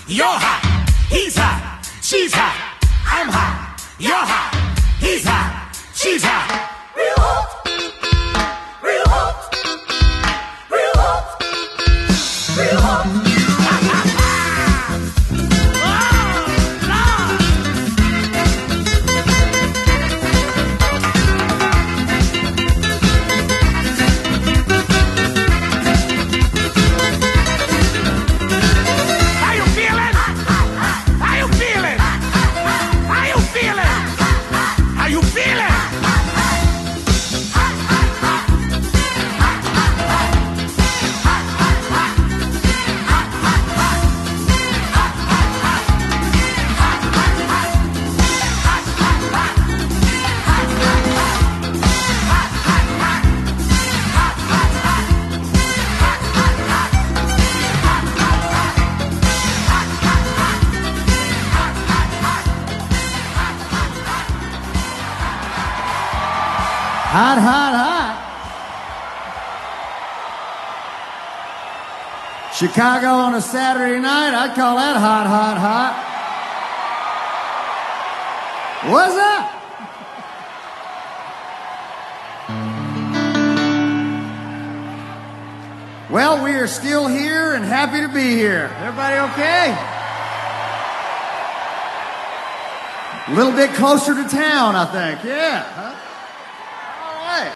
You're hot. He's hot. She's hot. I'm hot. You're hot. He's hot. She's hot. Real hot. Real hot. Real hot. Real hot. Hot, hot, hot. Chicago on a Saturday night, I'd call that hot, hot, hot. What's up? Well, we are still here and happy to be here. Everybody okay? A little bit closer to town, I think. Yeah. Huh?